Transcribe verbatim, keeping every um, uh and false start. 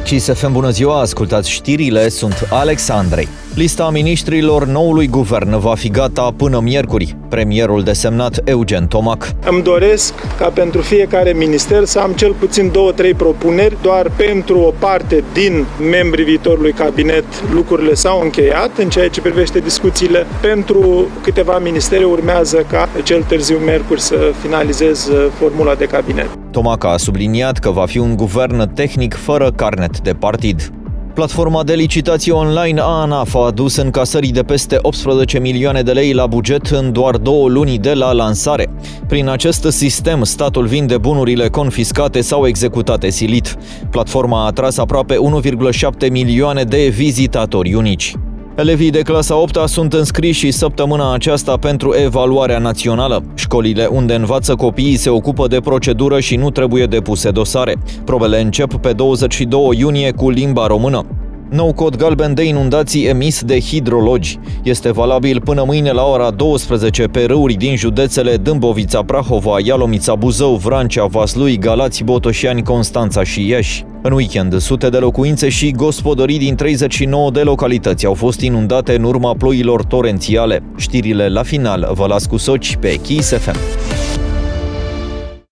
Kiss F M, bună ziua, ascultați știrile, sunt Alex Andrei. Lista miniștrilor noului guvern va fi gata până miercuri. Premierul desemnat Eugen Tomac. Îmi doresc ca pentru fiecare minister să am cel puțin două, trei propuneri. Doar pentru o parte din membrii viitorului cabinet lucrurile s-au încheiat în ceea ce privește discuțiile. Pentru câteva ministere urmează ca cel târziu miercuri să finalizez formula de cabinet. Tomac a subliniat că va fi un guvern tehnic fără carnet de partid. Platforma de licitații online ANAF a adus încasării de peste optsprezece milioane de lei la buget în doar două luni de la lansare. Prin acest sistem, statul vinde bunurile confiscate sau executate silit. Platforma a atras aproape unu virgulă șapte milioane de vizitatori unici. Elevii de clasa a opta sunt înscriși și săptămâna aceasta pentru evaluarea națională. Școlile unde învață copiii se ocupă de procedură și nu trebuie depuse dosare. Probele încep pe douăzeci și doi iunie cu limba română. Nou cod galben de inundații emis de hidrologi. Este valabil până mâine la ora douăsprezece pe râuri din județele Dâmbovița, Prahova, Ialomița, Buzău, Vrancea, Vaslui, Galați, Botoșani, Constanța și Iași. În weekend, sute de locuințe și gospodării din treizeci și nouă de localități au fost inundate în urma ploilor torențiale. Știrile la final vă las cu soci pe Kiss F M.